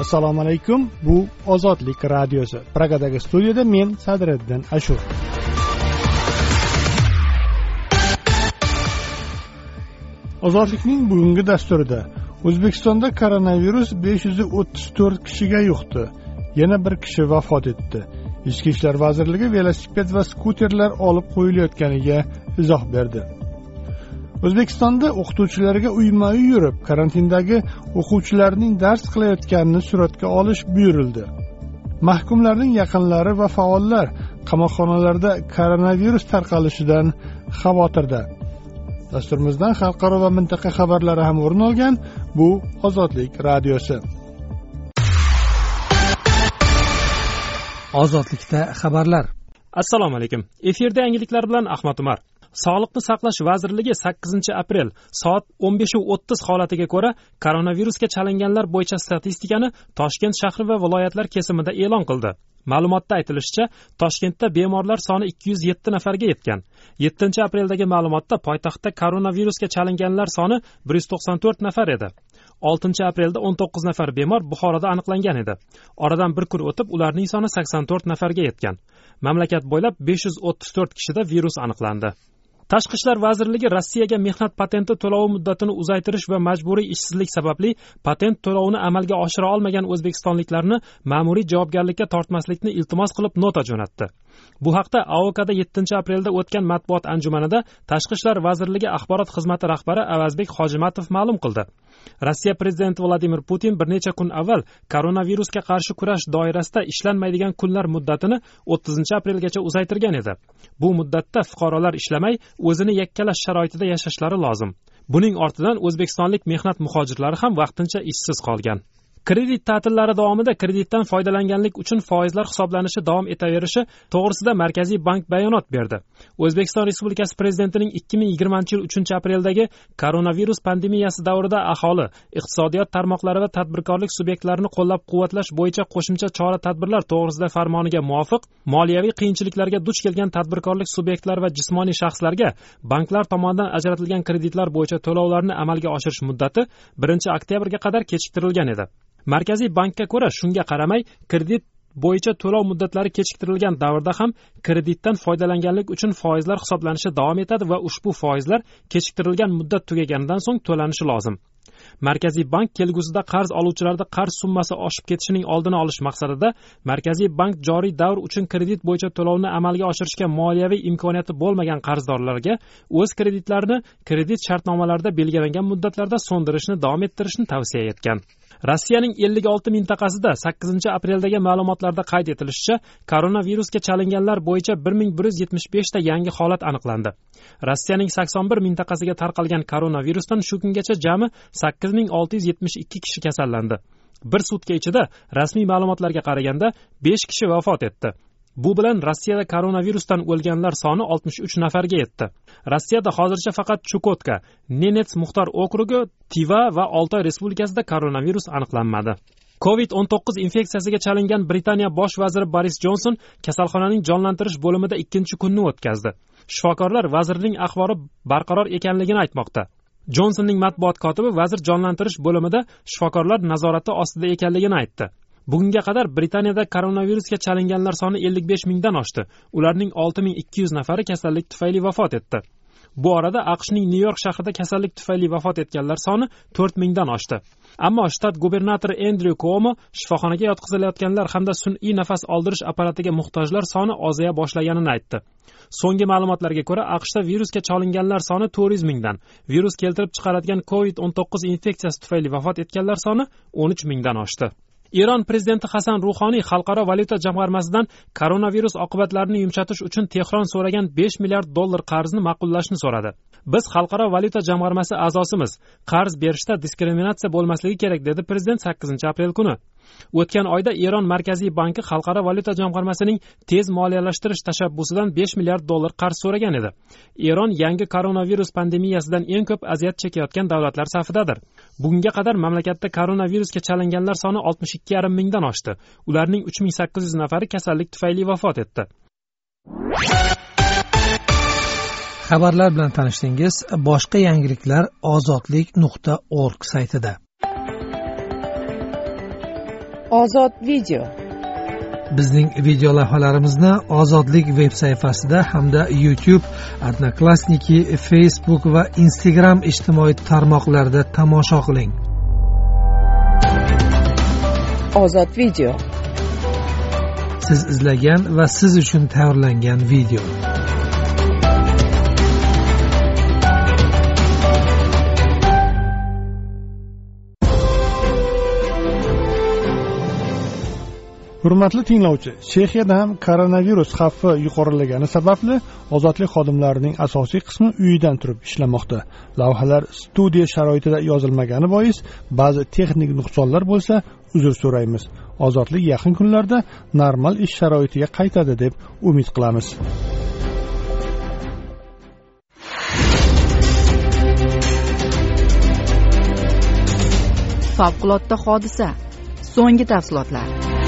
Assalomu alaykum. Bu Ozodlik radiosi. Pragadagi studiyada men Sadriddin Ashur. Ozodlikning bugungi dasturida O'zbekistonda koronavirus 534 kishiga yuqdi. Yana bir kishi vafot etdi. Ichki ishlar vazirligi velosiped va skuterlar olib qo'yilayotganiga izoh berdi. O'zbekistonda o'qituvchilarga uyma-uy yurib, karantindagi o'quvchilarning dars qilayotganini suratga olish buyurildi. Mahkumlarning yaqinlari va faollar qamoqxonalarda koronavirus tarqalishidan xavotirda. Dasturimizdan xalqaro va mintaqa xabarlari ham o'rin olgan. Bu Ozodlik radiosi. Ozodlikda xabarlar. Assalomu alaykum. Efirda yangiliklar bilan Ahmad Umar. Sog'liqni saqlash vazirligi 8-aprel soat 15:30 holatiga ko'ra koronavirusga chalinganlar bo'yicha statistikani Toshkent shahri va viloyatlar kesimida e'lon qildi. Ma'lumotda aytilishicha, Toshkentda bemorlar soni 207 nafarga yetgan. 7-apreldagi ma'lumotda poytaxtda koronavirusga chalinganlar soni 194 nafar edi. 6-aprelda 19 nafar bemor Buxoroda aniqlangan edi. Oradan bir kun o'tib ularning soni 84 nafarga yetgan. Mamlakat bo'ylab 534 kishida virus aniqlandi. Tashqi ishlar vazirligi Rossiyaga mehnat patenti to'lovi muddatini uzaytirish va majburiy ishsizlik sababli patent to'lovini amalga oshira olmagan o'zbekistonliklarni ma'muriy javobgarlikka tortmaslikni iltimos qilib nota jo'natdi. Bu haqda AOKda 7-aprelda o'tgan matbuot anjumanida Tashqi ishlar vazirligi axborot xizmati rahbari Avazbek Hojimatov ma'lum qildi. Rossiya prezidenti Vladimir Putin bir necha kun avval koronavirusga qarshi kurash doirasida ishlanmaydigan kunlar muddatini 30-aprelgacha uzaytirgan edi. Bu muddatda fuqarolar ishlamay, o'zini yakkalash sharoitida yashashlari lozim. Buning ortidan o'zbekistonlik mehnat muhojirlari ham vaqtincha ishsiz qolgan. Kredit ta'tillari davomida kreditdan foydalanganlik uchun foizlar hisoblanishi davom etaverishi to'g'risida Markaziy bank bayonot berdi. O'zbekiston Respublikasi prezidentining 2020-yil 3-apreldagi koronavirus pandemiyasi davrida aholi, iqtisodiyot tarmoqlari va tadbirkorlik subyektlarini qo'llab-quvvatlash bo'yicha qo'shimcha chora-tadbirlar to'g'risida farmoniga muvofiq moliyaviy qiyinchiliklarga duch kelgan tadbirkorlik subyektlari va jismoniy shaxslarga banklar tomonidan ajratilgan kreditlar bo'yicha to'lovlarni amalga oshirish muddati 1-oktyabrga qadar kechiktirilgan edi. Markaziy bankka ko'ra, shunga qaramay, kredit bo'yicha to'lov muddatlari kechiktirilgan davrda ham kreditdan foydalanganlik uchun foizlar hisoblanishi davom etadi va ushbu foizlar kechiktirilgan muddat tugaganidan so'ng to'lanishi lozim. Markaziy bank kelgusida qarz oluvchilarda qarz summasi oshib ketishining oldini olish maqsadida Markaziy bank joriy davr uchun kredit bo'yicha to'lovni amalga oshirishga moliyaviy imkoniyati bo'lmagan qarzdorlarga o'z kreditlarini kredit shartnomalarida belgilangan muddatlarda so'ndirishni davom ettirishni tavsiya etgan. Rossiyaning 56 mintaqasida 8-apreldagi ma'lumotlarda qayd etilishicha, koronavirusga chalinganlar bo'yicha 1175 ta yangi holat aniqlandi. Rossiyaning 81 mintaqasiga tarqalgan koronavirusdan shu kungacha jami 8672 kishi kasallandi. Bir sutka ichida rasmiy ma'lumotlarga qaraganda 5 kishi vafot etdi. Bu bilan Rossiyada koronavirusdan o'lganlar soni 63 nafarga yetdi. Rossiyada hozircha faqat Chukotka, Nenets muxtor okrugi, Tiva va Oltoy respublikasida koronavirus aniqlanmadi. COVID-19 infeksiyasiga chalingan Britaniya bosh vaziri Boris Jonson kasalxonaning jonlantirish bo'limida 2-kunni o'tkazdi. Shifokorlar vazirning ahvoli barqaror ekanligini aytmoqda. Jonsonning matbuot kotibi vazir jonlantirish bo'limida shifokorlar nazorati ostida ekanligini aytdi. Bugunga qadar Britaniyada koronavirusga chalinganlar soni 55 mingdan oshdi. Ularning 6200 nafari kasallik tufayli vafot etdi. Bu orada AQShning Nyu-York shahrida kasallik tufayli vafot etganlar soni 4000 dan oshdi. Ammo shtat gubernatori Andrew Cuomo shifoxonaga yotqizilayotganlar hamda sun'iy nafas oldirish apparatiga muhtojlar soni ozaya boshlaganini aytdi. So'nggi ma'lumotlarga ko'ra, AQShda virusga chalinganlar soni 400 mingdan, virus keltirib chiqaradigan COVID-19 infeksiyasi tufayli vafot etganlar soni 13 mingdan oshdi. Eron prezidenti Hasan Ruhoniy Xalqaro valyuta jamg'armasidan koronavirus oqibatlarini yumshatish uchun Tehron so'ragan $5 milliard qarzni ma'qullashni so'radi. Biz Xalqaro valyuta jamg'armasi a'zosimiz. Qarz berishda diskriminatsiya bo'lmasligi kerak, dedi prezident 8-aprel kuni. O'tgan oyda Eron Markaziy banki Xalqaro valyuta jamg'armasining tez moliyalashtirish tashabbusidan $5 milliard qarz so'ragan edi. Eron yangi koronavirus pandemiyasidan eng ko'p aziyat chekayotgan davlatlar safidadir. Bugunga qadar mamlakatda koronavirusga chalinganlar soni 62,5 mingdan oshdi. Ularning 3800 nafari kasallik tufayli vafot etdi. Xabarlar bilan tanishdingiz. Boshqa yangiliklar ozodlik.org saytida. Ozod video. Bizning video lavhalarimizni Ozodlik veb sayfasida hamda YouTube, Odnoklassniki, Facebook va Instagram ijtimoiy tarmoqlarida tomosha qiling. Ozod video. Siz izlagan va siz uchun tayyorlangan video. Hurmatli tinglovchi, Chexiyada ham koronavirus xavfi yuqorilagani sababli ozodlik xodimlarining asosiy qismi uyidan turib ishlamoqda. Lavhalar studiya sharoitida yozilmagani bois ba'zi texnik nuqsonlar bo'lsa, uzr so'raymiz. Ozodlik yaqin kunlarda normal ish sharoitiga qaytadi deb umid qilamiz. Favqulodda hodisa. So'nggi tafsilotlar.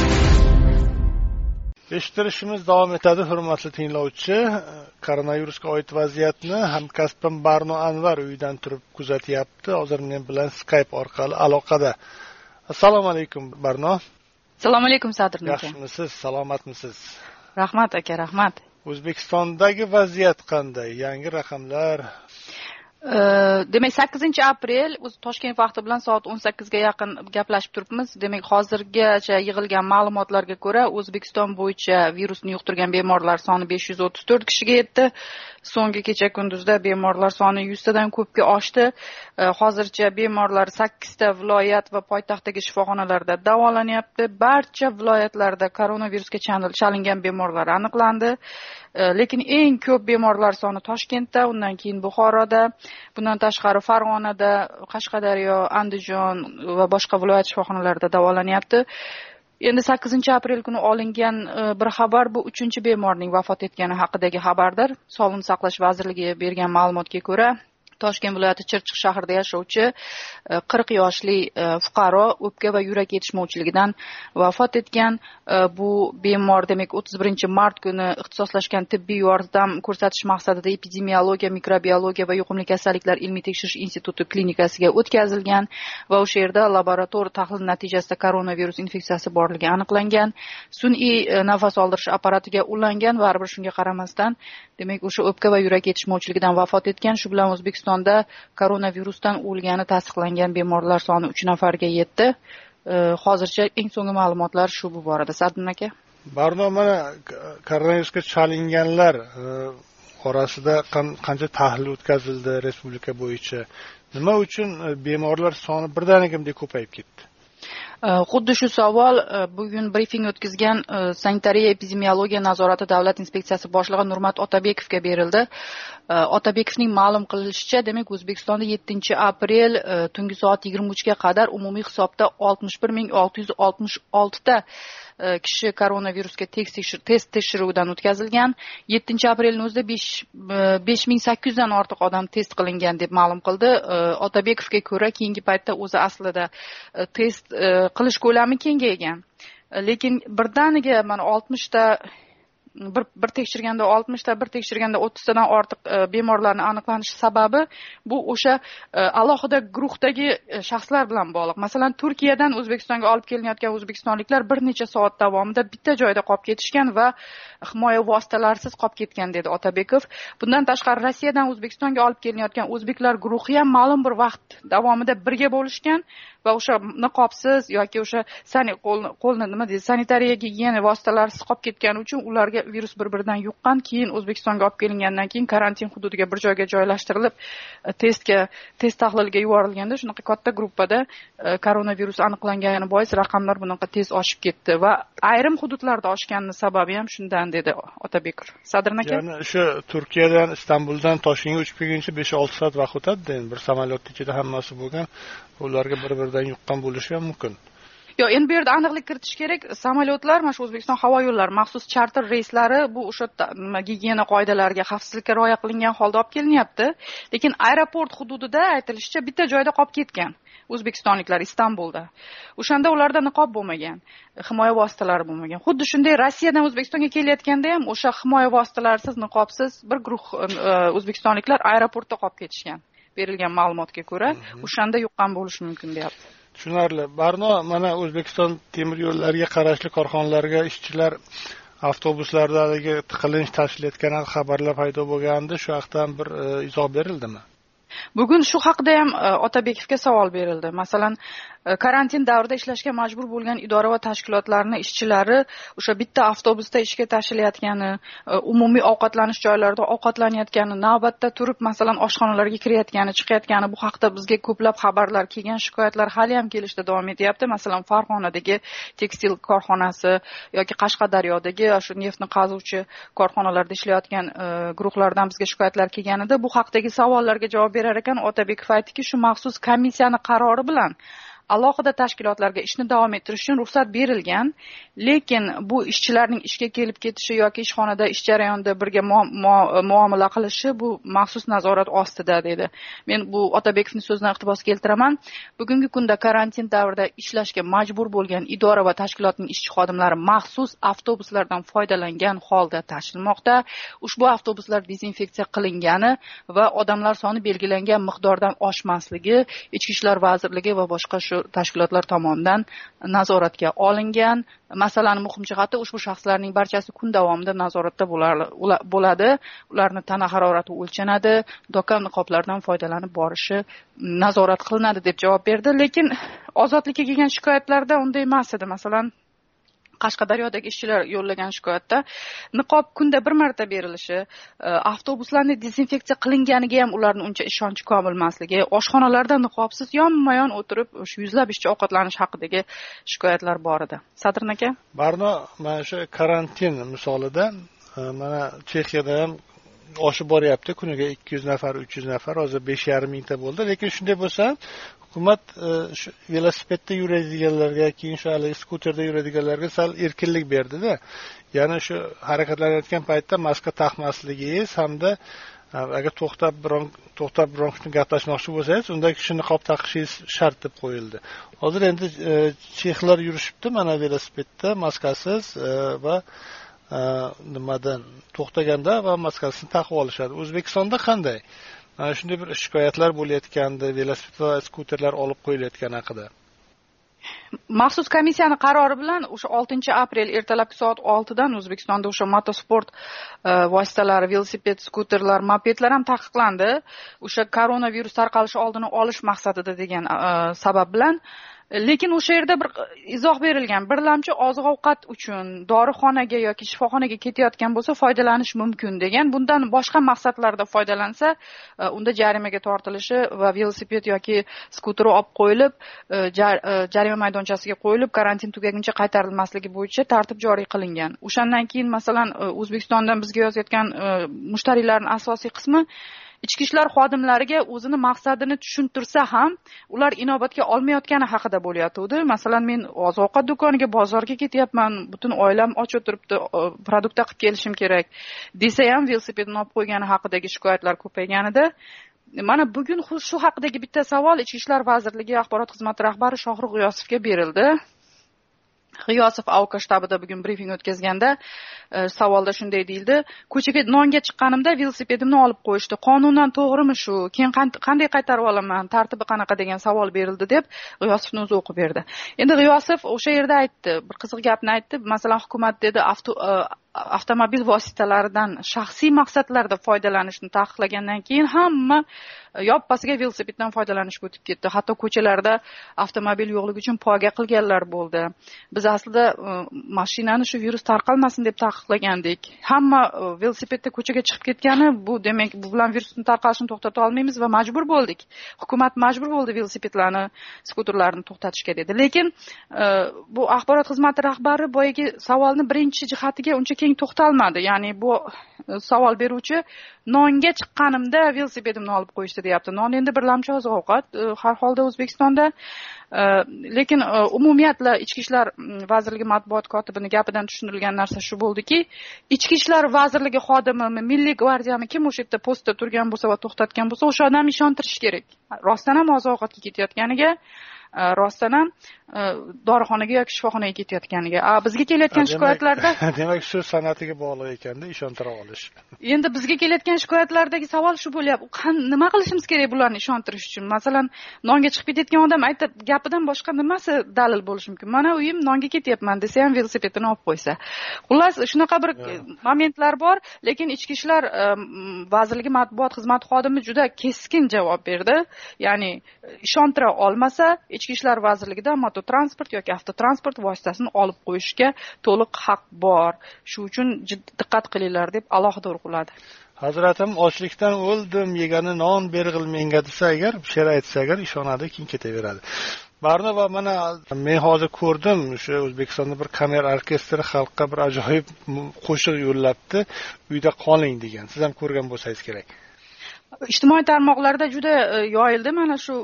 Eshittirishimiz davom etadi, hurmatli tinglovchi. Koronavirusga oid vaziyatni hamkasbim Barno Anvar uyidan turib kuzatyapti. Hozir men bilan Skype orqali aloqada. Assalomu alaykum Barno. Assalomu alaykum Sadir aka. Yaxshimisiz, salomatmisiz? Rahmat aka, rahmat. O'zbekistondagi vaziyat qanday? Yangi raqamlar? Demak 8-aprel o'zi Toshkent vaqti bilan soat 18 ga yaqin gaplashib turibmiz. Demak hozirgacha yig'ilgan ma'lumotlarga ko'ra O'zbekiston bo'yicha virusni yuqtirgan bemorlar soni 534 kishiga yetdi. So'nggi kecha kunduzda bemorlar soni 100 tadan ko'pga oshdi. Hozircha bemorlar 8 ta viloyat va poytaxtdagi shifoxonalarda davolanyapti. Barcha viloyatlarda koronavirusga chalingan bemorlar aniqlandi. Lekin eng ko'p bemorlar soni Toshkentda, undan keyin Buxoroda, bundan tashqari Farg'onada, Qashqadaryo, Andijon va boshqa viloyat shifoxonalarida davolanyapti. Endi 8-aprel kuni olingan bir xabar bu 3-bemorning vafot etgani haqidagi xabardir. Sog'liqni saqlash vazirligi bergan ma'lumotga ko'ra, Toshkent viloyati Chirchiq shahrida yashovchi 40 yoshli fuqaro o'pka va yurak yetishmovchiligidan vafot etgan. Bu bemor demak 31-mart kuni ixtisoslashgan tibbiy yordam ko'rsatish maqsadida epidemiologiya, mikrobiologiya va yuqumli kasalliklar ilmiy tekshirish instituti klinikasiga o'tkazilgan va o'sha yerda laborator tahlil natijasida koronavirus infeksiyasi borligi aniqlangan. Sun'iy nafas oldirish apparatiga ulangan va baribir shunga qaramasdan demak o'sha o'pka va yurak yetishmovchiligidan vafot etgan. Shu bilan O'zbekistonda koronavirusdan o'lgani tasdiqlangan bemorlar soni 3 nafarga yetdi. Hozircha eng so'nggi ma'lumotlar shu bu borada. Sadin aka. Barno, mana koronavirusga chalinganlar orasida qancha tahlil o'tkazildi respublika bo'yicha? Nima uchun bemorlar soni birdaniga ko'payib ketdi? Xuddi shu savol bugun brifing o'tkazgan sanitariya epidemiologiya nazorati davlat inspeksiyasi boshlig'i Nurmat Otabekovga berildi. Otabekovning ma'lum qilishicha, demak O'zbekistonda 7-aprel tungi soat 23 ga qadar umumiy hisobda 61666 ta kishi koronavirusga test tekshiruvidan o'tkazilgan. 7-aprelning o'zida 5800 dan ortiq odam test qilingan deb ma'lum qildi. Otabekovga ko'ra, keyingi paytda o'zi aslida test qilish ko'lami kengaygan. Lekin birdaniga mana 60 ta bir tekshirganda 60 ta, bir tekshirganda 30 tadan ortiq bemorlarni aniqlanishi sababi bu o'sha alohida guruhdagi shaxslar bilan bog'liq. Masalan, Turkiyadan O'zbekistonga olib kelinayotgan o'zbekistonliklar bir necha soat davomida bitta joyda qolib ketishgan va himoya vositalarisiz qolib ketgan dedi Otabekov. Bundan tashqari Rossiyadan O'zbekistonga olib kelinayotgan o'zbeklar guruhi ham ma'lum bir vaqt davomida birga bo'lishgan va o'sha niqobsiz yoki o'sha qo'lni nima deydi, sanitariya gigiyena vositalarisiz qolib ketgani uchun ularga virus bir-biridan yuqqan. Keyin O'zbekistonga olib kelingandan keyin karantin hududiga bir joyga joylashtirilib test tahliliga yuborilganda shunaqa katta gruppada koronavirus aniqlangani bois raqamlar bunaqa tez oshib ketdi va ayrim hududlarda oshganini sababi ham shundan dedi Otabekov. Sadrin aka. Ya'ni o'sha Turkiyadan Istanbuldan Toshkentga uchib kelguncha 5-6 soat vaqt o'tadi, endi bir samolyotda ichida hammasi bo'lgan. Ularga bir-biridan yuqqan bo'lishi ham mumkin. Yo'q, endi bu yerda aniqlik kiritish kerak. Samolyotlar, mana shu O'zbekiston havo yo'llari maxsus charter reyslari bu o'sha gigiyena qoidalariga, xavfsizlikka rioya qilingan holda olib kelinyapti. Lekin aeroport hududida aytilishicha bitta joyda qolib ketgan o'zbekistonliklar Istanbulda. O'shanda ularda niqob bo'lmagan, himoya vositalari bo'lmagan. Xuddi shunday Rossiyadan O'zbekistonga kelayotganda ham o'sha himoya vositalarisiz, niqobsiz bir guruh o'zbekistonliklar aeroportda qolib ketishgan. Berilgan ma'lumotga ko'ra, o'shanda yuqqan bo'lishi mumkin deyapti. tushunarli. Barno, mana O'zbekiston temir yo'llariga qarashli korxonalarga ishchilar avtobuslardagi tiqilinch tashkil etgan xabarlar paydo bo'lgandi. Shu haqdan bir izoh berildimi? Bugun shu haqida ham Otabekovga savol berildi. Masalan, karantin davrida ishlashga majbur bo'lgan idora va tashkilotlarning ishchilari o'sha bitta avtobusda ishga tashilayotgani, umumiy ovqatlanish joylarida ovqatlanayotgani, navbatda turib masalan oshxonalarga kirayotgani, chiqayotgani, bu haqda bizga ko'plab xabarlar kelgan, shikoyatlar hali ham kelishda davom etyapti. Masalan, Farg'onadagi tekstil korxonasi yoki Qashqadaryodagi shu neftni qazuvchi korxonalarda ishlayotgan guruhlardan bizga shikoyatlar kelganida bu haqdagi savollarga javob berar ekan Otabekov aytdiki, shu maxsus komissiyani qarori bilan alohida tashkilotlarga ishni davom ettirish uchun ruxsat berilgan, lekin bu ishchilarning ishga kelib ketishi yoki ishxonada ish jarayonida birga muomala qilishi bu maxsus nazorat ostida dedi. Men bu Otabekovning so'zidan iqtibos keltiraman. Bugungi kunda karantin davrida ishlashga majbur bo'lgan idora va tashkilotning ishchi xodimlari maxsus avtobuslardan foydalangan holda tashilmoqda. Ushbu avtobuslar dezinfeksiya qilingani va odamlar soni belgilangan miqdordan oshmasligi Ichki ishlar vazirligi va boshqa tashkilotlar tomonidan nazoratga olingan. Masalan, muhim jihati ushbu shaxslarning barchasi kun davomida nazoratda bo'ladi. Ularning tana harorati o'lchanadi, do'kon niqoblardan foydalanib borishi nazorat qilinadi deb javob berdi. Lekin ozodlikka kelgan shikoyatlarda unday emas edi. Masalan, Qashqadaryodagi ishchilar yo'llagan shikoyatda niqob kunda bir marta berilishi, avtobuslarni dezinfeksiya qilinganiga ham ularning uncha ishonchi komil emasligi, oshxonalarda niqobsiz yonma-yon o'tirib o'sha yuzlab ishchi ovqatlanish haqidagi shikoyatlar bor edi. Sadrin aka? Barno, mana shu karantin misolida mana Chexiyada ham oshib boryapti. Kuniga 200 nafar, 300 nafar, hozir 5,5 mingta bo'ldi. Lekin shunday bo'lsa, hukumat velosipedda yuradiganlarga, keyin shu skuterda yuradiganlarga sal erkinlik berdi-da. Ya'ni shu harakatlanayotgan paytda maska taqmasligingiz hamda agar to'xtab biron kishini gaplashmoqchi bo'lsangiz, unda kishini niqob taqishingiz shart deb qo'yildi. Hozir endi chexlar yurishibdi mana velosipedda maskasiz va nimadan to'xtaganda va maskasini taqib olishadi. O'zbekistonda qanday? Mana shunday bir shikoyatlar bo'layotgandi, velosiped va skuterlar olib qo'yilayotgani haqida. Maxsus komissiyani qarori bilan o'sha 6-aprel ertalabki soat 6 dan O'zbekistonda o'sha motosport vositalari, velosiped, skuterlar, mopedlar ham taqiqlandi. O'sha koronavirus tarqalishi oldini olish maqsadida degan sabab bilan. Lekin o'sha yerda bir izoh berilgan. Birlamchi oziq-ovqat uchun dorixonaga yoki shifoxonaga ketayotgan bo'lsa foydalanish mumkin degan. Bundan boshqa maqsadlarda foydalansa, unda jarimaga tortilishi va velosiped yoki skuteri olib qo'yilib, jarima maydonchasiga qo'yilib, karantin tugaguncha qaytarilmasligi bo'yicha tartib joriy qilingan. O'shandan keyin masalan O'zbekistondan bizga yozayotgan mushtariylarning asosiy qismi ichki ishlar xodimlariga o'zini maqsadini tushuntirsa ham, ular inobatga olmayotgani haqida bo'layotdi. Masalan, men oziq-ovqat do'koniga, bozorga ketyapman, butun oilam och o'tiribdi, produkt qilib kelishim kerak desa ham velosipedni olib qo'ygani haqidagi shikoyatlar ko'payganida. Mana bugun shu haqidagi bitta savol Ichki ishlar vazirligi axborot xizmati rahbari Shohrux G'iyosovga berildi. G'iyosov AOK shtabida bugun brifing o'tkazganda savolda shunday deyildi: ko'chaga nonga chiqqanimda velosipedimni olib qo'yishdi. Qonundan to'g'rimi shu? Keyin qanday qaytarib olaman? Tartibi qanaqa degan savol berildi deb G'iyosovning o'zi o'qib berdi. Endi G'iyosov o'sha yerda aytdi, bir qiziq gapni aytdi. Masalan, hukumat dedi avtomobil vositalaridan shaxsiy maqsadlarda foydalanishni taqiqlagandan keyin hamma yoppasiga velosipeddan foydalanishga o'tib ketdi. Hatto ko'chalarda avtomobil yo'qligi uchun poyga qilganlar bo'ldi. Biz aslida mashinani shu virus tarqalmasin deb taqiqlagandik. Hamma velosipedda ko'chaga chiqib ketgani, bu demak bu bilan virusning tarqalishini to'xtata olmaymiz va majbur bo'ldik. Hukumat majbur bo'ldi velosipedlarni, skuterlarni to'xtatishga dedi. Lekin bu axborot xizmati rahbari boyagi savolni birinchi jihatiga uncha keng to'xtalmadi. Ya'ni bu savol beruvchi nonga chiqqanimda velosipedimni olib qo'yishdi deyapti. Non endi birlamchi oziq-ovqat har holda O'zbekistonda. Lekin umumiyatla Ichki ishlar vazirligi matbuot kotibining gapidan tushunilgan narsa shu bo'ldiki, Ichki ishlar vazirligi xodimimi, Milliy gvardiyami kim o'sha yerda postda turgan bo'lsa va to'xtatgan bo'lsa, o'sha odamni ishontirish kerak. Rostdan ham oziq-ovqatga ketayotganiga rostdan ham dorixonaga yoki shifoxonaga ketayotganiga. Bizga kelayotgan shikoyatlarda demak shu san'atiga bog'liq ekanda ishontira olish. Endi bizga kelayotgan shikoyatlardagi savol shu bo'lyapti. Nima qilishimiz kerak bularni ishontirish uchun? Masalan, nonga chiqib ketayotgan odam aytib, gapidan boshqa nimasi dalil bo'lishi mumkin? Mana uyim nonga ketyapman desa ham velosipedini olib qo'ysa. Xullas, shunaqa bir momentlar bor, lekin Ichki ishlar vazirligi matbuot xizmati xodimi juda keskin javob berdi. Ya'ni ishontira olmasa, Ichki ishlar vazirligida mototransport yoki avtotransport vositasini olib qo'yishga to'liq haq bor. Shu uchun diqqat qilinglar deb alohida urg'uladi. Hazratim ochlikdan o'ldim, yegani non berg'il menga desa agar, she'r aytsa agar ishonadi, keyin ketaveradi. Barno va mana men hozir ko'rdim, o'sha O'zbekistonda bir kamera orkestri xalqqa bir ajoyib qo'shiq yo'llabdi, uyda qoling degan. Siz ham ko'rgan bo'lsangiz kerak. Ijtimoiy tarmoqlarda juda yoyildi mana shu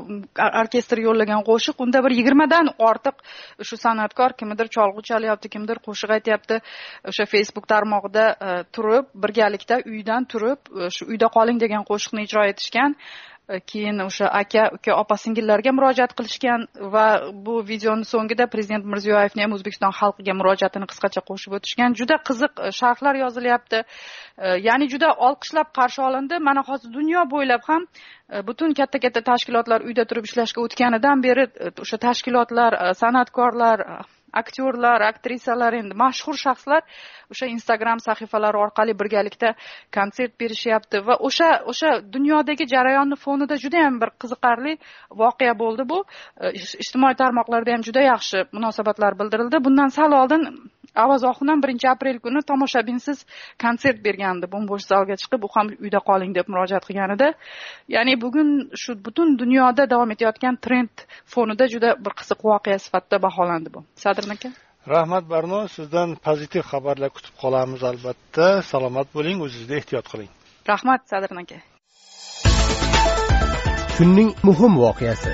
orkestr yo'llagan qo'shiq. Unda bir 20 dan ortiq shu san'atkor kimdir cholg'u chalyapti, kimdir qo'shiq aytyapti. O'sha Facebook tarmog'ida turib, birgalikda uydan turib, shu uyda qoling degan qo'shiqni ijro etishgan. Keyin o'sha aka, uka, opa-singillarga murojaat qilishgan va bu videoning so'ngida Prezident Mirziyoyevning ham O'zbekiston xalqiga murojaatini qisqacha qo'shib o'tishgan. Juda qiziq sharhlar yozilyapti. Ya'ni juda olqishlab qarshi olindi. Mana hozir dunyo bo'ylab ham butun katta-katta tashkilotlar uyda turib ishlashga o'tganidan beri o'sha tashkilotlar, san'atkorlar, aktyorlar, aktrisalar, endi mashhur shaxslar o'sha Instagram sahifalari orqali birgalikda konsert berishyapti va o'sha dunyodagi jarayonni fonida juda ham bir qiziqarli voqea bo'ldi bu. Ijtimoiy tarmoqlarda ham juda yaxshi munosabatlar bildirildi. Bundan sal oldin Avaz Oxunam 1-aprel kuni tomoshabinsiz konsert bergandi. Bo'sh zalga chiqib, u ham uyda qoling deb murojaat qilganida. Ya'ni bugun shu butun dunyoda davom etayotgan trend fonida juda bir qiziq voqea sifatida baholandi bu. Sadr aka. Rahmat Barno, sizdan pozitiv xabarlar kutib qolamiz albatta. Salomat bo'ling, o'zingizga ehtiyot qiling. Rahmat Sadr aka. Kunning muhim voqeasi.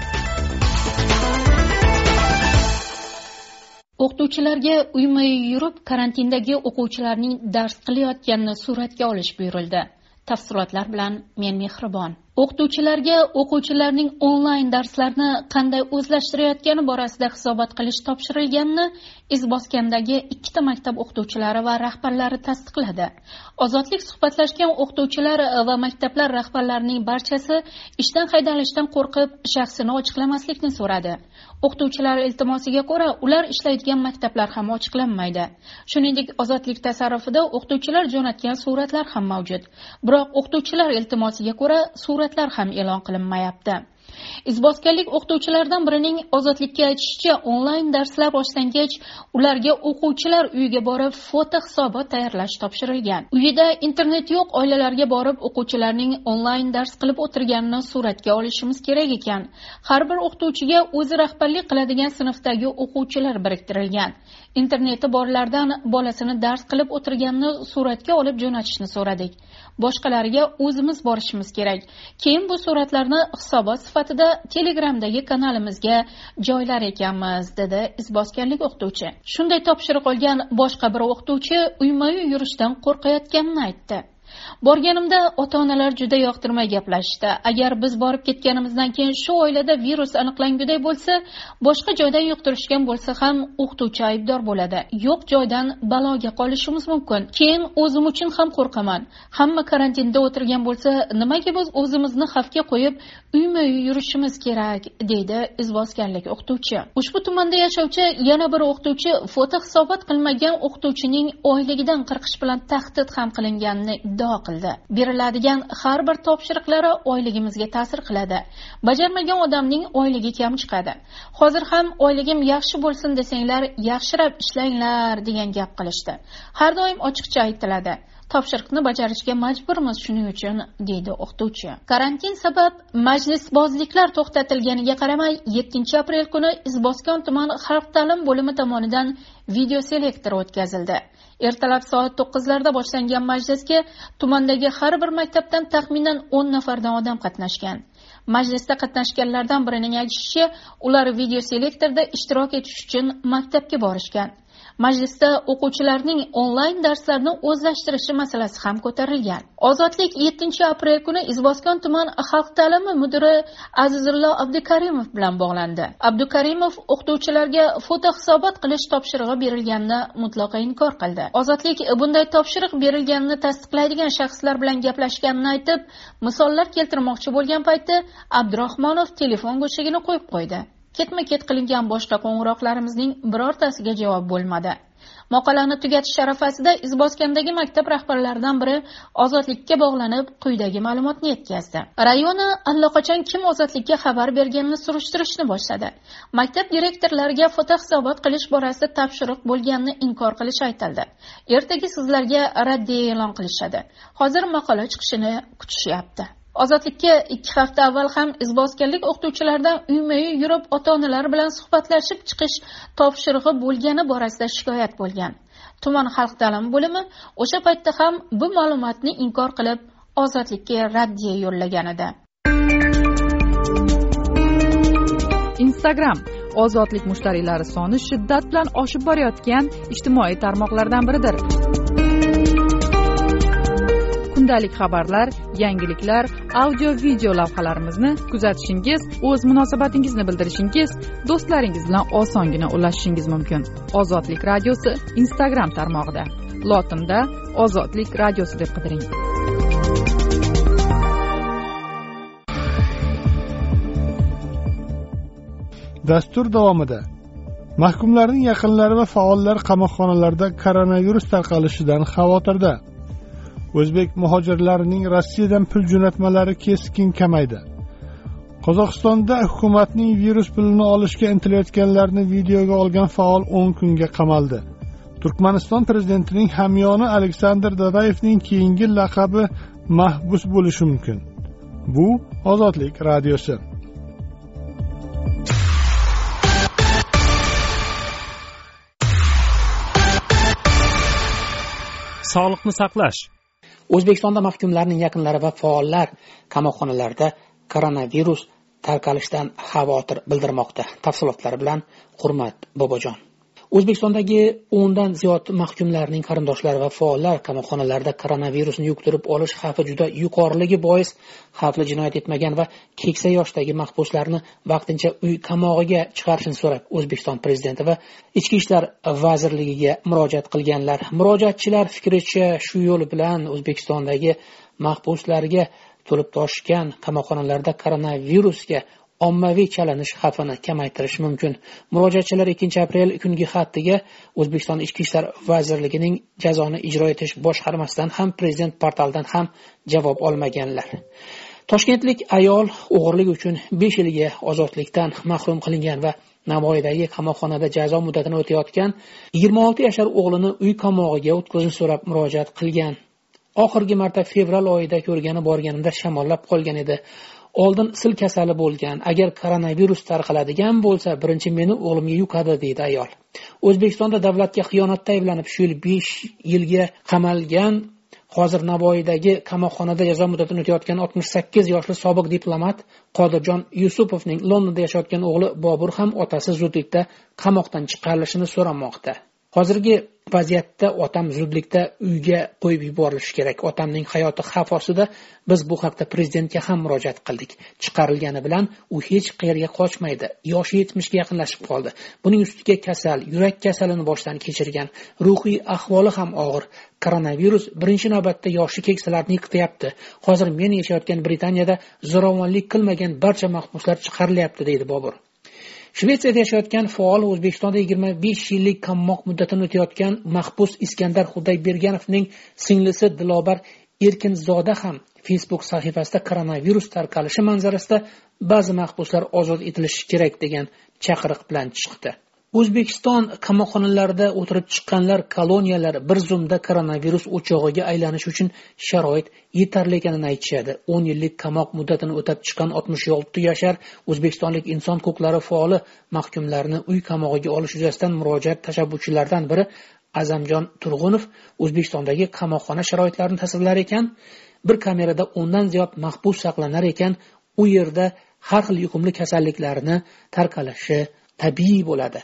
O'qituvchilarga uyma-uy yurib karantindagi o'quvchilarning dars qilayotganini suratga olish buyurildi. Tafsilotlar bilan men Mehribon. O'qituvchilarga o'quvchilarning onlayn darslarni qanday o'zlashtirayotgani borasida hisobot qilish topshirilganini Izboskandagi 2 maktab o'qituvchilari va rahbarlari tasdiqladi. Ozodlik suhbatlashgan o'qituvchilar va maktablar rahbarlarining barchasi ishdan haydalishdan qo'rqib, shaxsini ochiqlamaslikni so'radi. O'qituvchilar iltimosiga ko'ra, ular ishlaydigan maktablar ham ochiqlanmaydi. Shuningdek, ozodlik tasarrufida o'qituvchilar jo'natgan suratlar ham mavjud. Biroq o'qituvchilar iltimosiga ko'ra, suratlar ham e'lon qilinmayapti. Izboskanlik o'qituvchilardan birining ozodlikka aytishicha, onlayn darslar boshlangach, ularga o'quvchilar uyiga borib foto hisobot tayyorlash topshirilgan. Uyida internet yo'q oilalarga borib o'quvchilarning onlayn dars qilib o'tirganini suratga olishimiz kerak ekan. Har bir o'qituvchiga o'zi rahbarlik qiladigan sinfdagi o'quvchilar biriktirilgan. Interneti borlardan bolasini dars qilib o'tirganini suratga olib jo'natishni so'radik. Boshqalariga o'zimiz borishimiz kerak. Keyin bu suratlarni hisobot sifatida Telegramdagi kanalimizga joylar ekanmiz, dedi izboskanlik o'qituvchi. Shunday topshiriq olgan boshqa bir o'qituvchi uyma-uy yurishdan qo'rqayotganini aytdi. Borganimda ota-onalar juda yoqtirmay gaplashdi. Agar biz borib ketganimizdan keyin shu oilada virus aniqlanguday bo'lsa, boshqa joydan yuqtirishgan bo'lsa ham o'qituvchi aybdor bo'ladi. Yo'q joydan baloga qolishimiz mumkin. Keyin o'zim uchun ham qo'rqaman. Hamma karantinda o'tirgan bo'lsa, nimaga biz o'zimizni xavfga qo'yib uyma-uy yurishimiz kerak, deydi izboskanlik o'qituvchi. Ushbu tumanda yashovchi yana bir o'qituvchi foto hisobot qilmagan o'qituvchining oyligidan qirqish bilan tahdid ham qilinganini iddao qildi. Beriladigan har bir topshiriqlari oyligimizga ta'sir qiladi. Bajarmagan odamning oyligi kam chiqadi. Hozir ham oyligim yaxshi bo'lsin desanglar, yaxshirab ishlanglar degan gap qilishdi. Har doim ochiqcha aytiladi. Topshiriqni bajarishga majburmiz shuning uchun, deydi o'qituvchi. Karantin sabab majlisbozliklar to'xtatilganiga qaramay 7-aprel kuni Izboskan tuman xalq ta'lim bo'limi tomonidan video selektor o'tkazildi. Ertalab soat 9larda boshlangan majlisga tumandagi har bir maktabdan taxminan 10 nafardan odam qatnashgan. Majlisda qatnashganlardan birining aytishicha, ular video selektorda ishtirok etish uchun maktabga borishgan. Majlisda o'quvchilarning onlayn darslarni o'zlashtirishi masalasi ham ko'tarilgan. Ozodlik 7-aprel kuni Izboskan tuman xalq ta'limi mudiri Azizullo Abdukarimov bilan bog'landi. Abdukarimov o'qituvchilarga foto hisobot qilish topshirig'i berilganini mutlaqo inkor qildi. Ozodlik bunday topshiriq berilganini tasdiqlaydigan shaxslar bilan gaplashganini aytib, misollar keltirmoqchi bo'lgan paytda Abdurahmonov telefon go'shagini qo'yib qo'ydi. Ketma-ket qilingan boshqa qo'ng'iroqlarimizning birortasiga javob bo'lmadi. Maqolani tugatish arafasida Izboskandagi maktab rahbarlaridan biri ozodlikka bog'lanib quyidagi ma'lumotni yetkazdi. Rayoni allaqachon kim ozodlikka xabar berganini surishtirishni boshladi. Maktab direktorlariga foto hisobot qilish borasida topshiriq bo'lganini inkor qilish aytildi. Ertaga sizlarga raddiya e'lon qilishadi. Hozir maqola chiqishini kutishyapti. Ozodlikka 2 hafta avval ham izboskanlik o'qituvchilardan uyma-uy yurib ota-onalar bilan suhbatlashib chiqish topshirig'i bo'lgani borasida shikoyat bo'lgan. Tuman xalq ta'limi bo'limi o'sha paytda ham bu ma'lumotni inkor qilib, ozodlikka raddiya yo'llagan edi. Instagram ozodlik mushtariylari soni shiddat bilan oshib borayotgan ijtimoiy tarmoqlardan biridir. Kundalik xabarlar, yangiliklar, audio-video lavhalarimizni kuzatishingiz, o'z munosabatingizni bildirishingiz, do'stlaringiz bilan osongina ulashishingiz mumkin. Ozodlik radiosi Instagram tarmog'ida. Lotinda Ozodlik radiosi deb qidiring. Dastur davomida mahkumlarning yaqinlari va faollar qamoqxonalarda koronavirus tarqalishidan xavotirda. O'zbek muhojirlarining Rossiyadan pul jo'natmalari keskin kamaydi. Qozog'istonda hukumatning virus pulini olishga intilayotganlarni videoga olgan faol 10 kunga qamaldi. Turkmaniston prezidentining hamyoni Aleksandr Dadayevning keyingi laqabi mahbus bo'lishi mumkin. Bu Ozodlik radiosi. Sog'liqni saqlash. O'zbekistonda mahkumlarning yaqinlari va faollar qamoqxonalarda koronavirus tarqalishidan xavotir bildirmoqda. Tafsilotlari bilan Hurmat Bobojon. O'zbekistondagi 10 dan ziyod mahkumlarning qarindoshlari va faollar qamoqxonalarda koronavirusni yuqtirib olish xavfi juda yuqoriligi bois xavfli jinoyat etmagan va keksa yoshdagi mahbuslarni vaqtincha uy qamog'iga chiqarishni so'rab O'zbekiston prezidenti va Ichki ishlar vazirligiga murojaat qilganlar. Murojaatchilar fikricha shu yo'l bilan O'zbekistondagi mahbuslarga to'lib toshgan qamoqxonalarda koronavirusga ommaviy chalinish xavfini kamaytirish mumkin. Murojaatchilar 2-aprel kungi xatiga O'zbekiston Ichki ishlar vazirligining jazoni ijro etish boshqarmasidan ham prezident portalidan ham javob olmaganlar. Toshkentlik ayol o'g'irlik uchun 5 yilga ozodlikdan mahrum qilingan va Navoiydagi qamoqxonada jazo muddatini o'tayotgan 26 yashar o'g'lini uy qamog'iga o'tkazishni so'rab murojaat qilgan. Oxirgi marta fevral oyida ko'rgani borganimda shamollab qolgan edi. Oldin sil kasali bo'lgan. Agar koronavirus tarqaladigan bo'lsa, birinchi meni o'g'limga yuqadi deydi ayol. O'zbekistonda davlatga xiyonatda ayblanib shu yil 5 yilga qamalgan, hozir Navoiydagi qamoqxonada jazo muddatini o'tayotgan 68 yoshli sobiq diplomat Qodirjon Yusupovning Londonda yashayotgan o'g'li Bobur ham otasi zudlikda qamoqdan chiqarilishini so'ramoqda. Hozirgi vaziyatda otam zudlikda uyga qo'yib yuborilishi kerak. Otamning hayoti xavf ostida. Biz bu haqda prezidentga ham murojaat qildik. Chiqarilgani bilan u hech qayerga qochmaydi. Yoshi 70 ga yaqinlashib qoldi. Buning ustiga kasal, yurak kasalini boshdan kechirgan, ruhiy ahvoli ham og'ir. Koronavirus birinchi navbatda yoshi keksalarni yiqityapti. Hozir men yashayotgan Britaniyada zo'ravonlik qilmagan barcha mahbuslar chiqarilyapti, deydi Bobur. Shvetsiyada yashayotgan faol O'zbekistonda 25 yillik qamoq muddatini o'tayotgan mahbus Iskandar Xudoyberganovning singlisi Dilobar Erkinzoda ham Facebook sahifasida koronavirus tarqalishi manzarasida ba'zi mahbuslar ozod etilishi kerak degan chaqiriq bilan chiqdi. O'zbekiston qamoqxonalarida o'tirib chiqqanlar koloniyalar bir zumda koronavirus o'chog'iga aylanish uchun sharoit yetarli ekanini aytishadi. 10 yillik qamoq muddatini o'tab chiqqan 66 yashar o'zbekistonlik inson huquqlari faoli mahkumlarni uy qamog'iga olish yuzasidan murojaat tashabbuschilaridan biri Azamjon Turg'unov O'zbekistondagi qamoqxona sharoitlarini tasvirlar ekan, bir kamerada 10 dan ziyod mahbus saqlanar ekan, u yerda har xil yuqumli kasalliklarni tarqalishi tabiiy bo'ladi.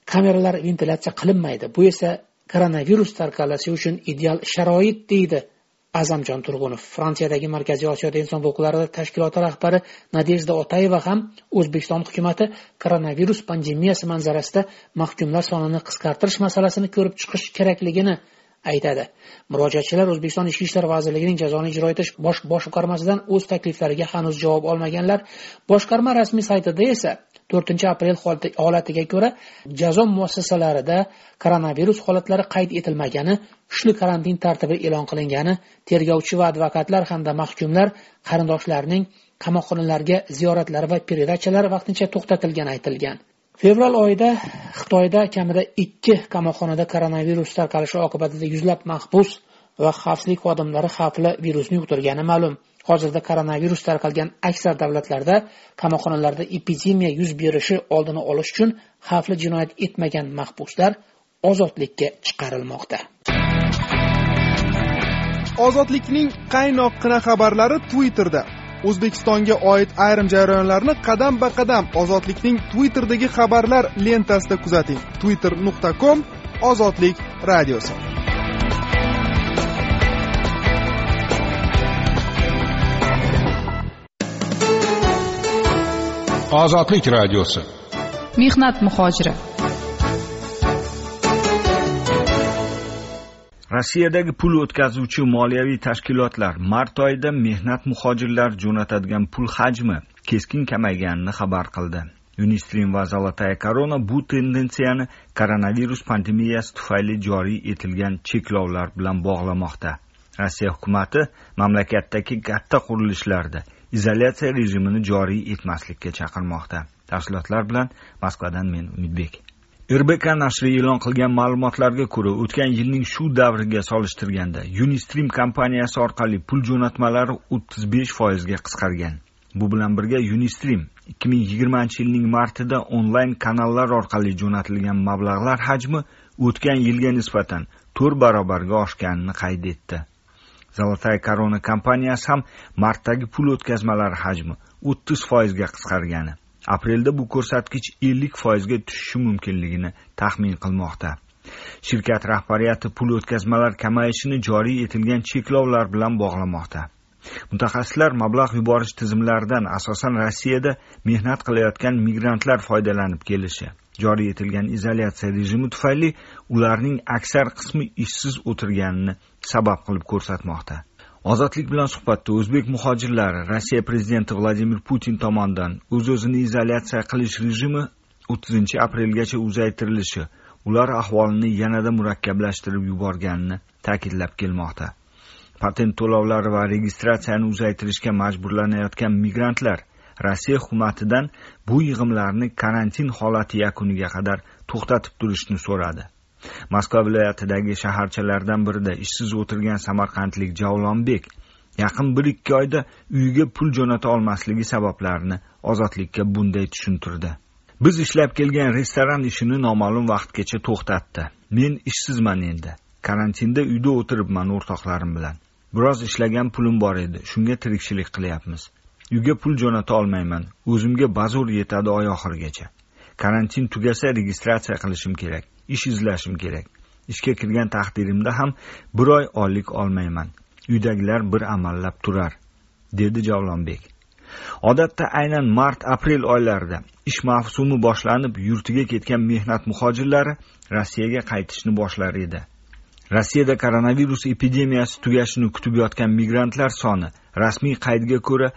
kameralar ventilyatsiya qilinmaydi. Bu esa koronavirus tarqalishi uchun ideal sharoit deydi Azamjon Turg'unov. Fransiyadagi Markaziy Osiyoda inson huquqlari tashkiloti rahbari Nadejda Otayeva ham O'zbekiston hukumatı koronavirus pandemiyasi manzarasida mahkumlar sonini qisqartirish masalasini ko'rib chiqish kerakligini aytadi. Murojaatchilar O'zbekiston Ichki ishlar vazirligining jazoni ijro etish bosh boshqarmasidan o'z takliflariga hanuz javob olmaganlar. Boshqarma rasmiy saytida esa 4-aprel holatiga ko'ra jazo muassasalarida koronavirus holatlari qayd etilmagani, kuchli karantin tartibi e'lon qilingani, tergovchi va advokatlar hamda mahkumlar qarindoshlarining qamoqxonalarga ziyoratlari va operatsiyalar vaqtincha to'xtatilgani aytilgan. Fevral oyida Xitoyda kamida 2 qamoqxonada koronavirus tarqalishi oqibatida yuzlab mahbus va xavfsizlik xodimlari xavfli virusni yuqtirgani ma'lum. Hozirda koronavirus tarqalgan aksar davlatlarda qamoqxonalarda epidemiya yuz berishi oldini olish uchun xavfli jinoyat etmagan mahbuslar ozodlikka chiqarilmoqda. Ozodlikning qaynoqqina xabarlari Twitterda. O'zbekistonga oid ayrim jarayonlarni qadam-ba-qadam Ozodlikning Twitter'dagi xabarlar lentasida kuzating. twitter.com/ozodlik radiosi. Ozodlik radiosi. Mehnat muhojiri. Rossiyadagi pul o'tkazuvchi moliyaviy tashkilotlar mart oyida mehnat muhojirlar jo'natadigan pul hajmi keskin kamayganini xabar qildi. Unistream va Zolotaya Korona bu tendensiyani koronavirus pandemiyasi tufayli joriy etilgan cheklovlar bilan bog'lamoqda. Rossiya hukumatı mamlakatdagi katta qurilishlarda izolyatsiya rejimini joriy etmaslikka chaqirmoqda. Tafsilotlar bilan Moskvadan men Umidbek. RBK nashri e'lon qilgan ma'lumotlarga ko'ra, o'tgan yilning shu davriga solishtirganda Unistream kompaniyasi orqali pul jo'natmalari 35% ga qisqargan. Bu bilan birga Unistream 2020-yilning martida onlayn kanallar orqali jo'natilgan mablag'lar hajmi o'tgan yilga nisbatan 4 barobarga oshganini qayd etdi. Zolotaya Korona kompaniyasi ham martdagi pul o'tkazmalari hajmi 30% ga qisqargani. Aprelda bu ko'rsatkich 50% ga tushishi mumkinligini taxmin qilmoqda. Shirkat rahbariyati pul o'tkazmalar kamayishini joriy etilgan cheklovlar bilan bog'lamoqda. Mutaxassislar mablag' yuborish tizimlaridan asosan Rossiyada mehnat qilayotgan migrantlar foydalanib kelishi, joriy etilgan izolyatsiya rejimi tufayli ularning aksar qismi ishsiz o'tirganini sabab qilib ko'rsatmoqda. Ozodlik bilan suhbatda o'zbek muhojirlari Rossiya prezidenti Vladimir Putin tomonidan o'z-o'zini izolyatsiya qilish rejimi 30-aprelgacha uzaytirilishi, ular ahvolini yanada murakkablashtirib yuborganini ta'kidlab kelmoqda. Patent to'lovlari va registratsiyani uzaytirishga majburlanayotgan migrantlar Rossiya hukumatidan bu yig'imlarni karantin holati yakuniga qadar to'xtatib turishni so'radi. Moskva viloyatidagi shaharchalardan birida ishsiz o'tirgan samarqandlik Javlonbek yaqin 1-2 oyda uyiga pul jo'nata olmasligi sabablarini Ozodlikka bunday tushuntirdi. Biz ishlab kelgan restoran ishini noma'lum vaqtgacha to'xtatdi. Men ishsizman endi. Karantinda uyda o'tiribman o'rtoqlarim bilan. Biroz ishlagan pulim bor edi. Shunga tirikchilik qilyapmiz. Uyga pul jo'nata olmayman. O'zimga bazo'r yetadi oy oxirigacha. Karantin tugasa registratsiya qilishim kerak. Ish izlashim kerak. Ishga kirgan taqdirimda ham 1 oy oylik olmayman. Uydagilar bir amallab turar, dedi Javlonbek. Odatda aynan mart-aprel oylarida ish mavsumi boshlanib, yurtiga ketgan mehnat muhojirlari Rossiyaga qaytishni boshlar edi. Rossiyada koronavirus epidemiyasi tugashini kutib yotgan migrantlar soni rasmiy qaydga ko'ra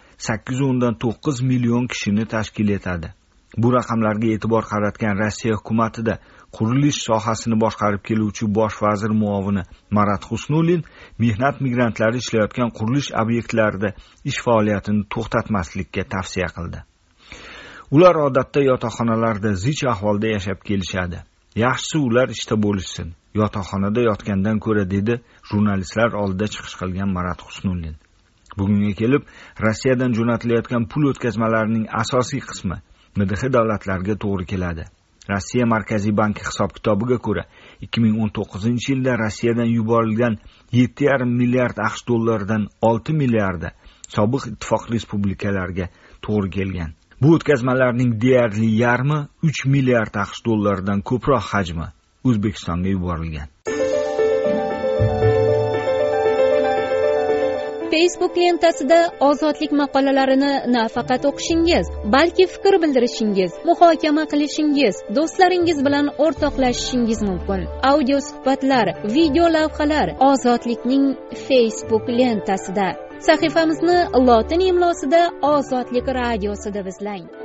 8.9 million kishini tashkil etadi. Bu raqamlarga e'tibor qaratgan Rossiya hukumatida qurilish sohasini boshqarib keluvchi bosh vazir muovini Marat Husnulin mehnat migrantlari ishlayotgan qurilish obyektlarida ish faoliyatini to'xtatmaslikka tavsiya qildi. Ular odatda yotoqxonalarda zich ahvolda yashab kelishadi. Yaxshisi ular ishda bo'lishsin, yotoqxonada yotgandan ko'ra, dedi jurnalistlar oldida chiqish qilgan Marat Husnulin. Bugunga kelib Rossiyadan jo'natilayotgan pul o'tkazmalarining asosiy qismi MDH davlatlarga to'g'ri keladi. Rossiya Markaziy banki hisob-kitobiga ko'ra, 2019-yilda Rossiyadan yuborilgan 7,5 milliard $, 6 milliardi sobiq ittifoq respublikalariga to'g'ri kelgan. Bu o'tkazmalarning deyarli yarmi 3 milliard AQSh dollaridan ko'proq hajmi O'zbekistonga yuborilgan. Facebook lentasida ozodlik maqolalarini nafaqat o'qishingiz, balki fikr bildirishingiz, muhokama qilishingiz, do'stlaringiz bilan o'rtoqlashishingiz mumkin. Audio suhbatlar, video lavhalar ozodlikning Facebook lentasida. Sahifamizni lotin imlosida Ozodlik radiosi deb izlang.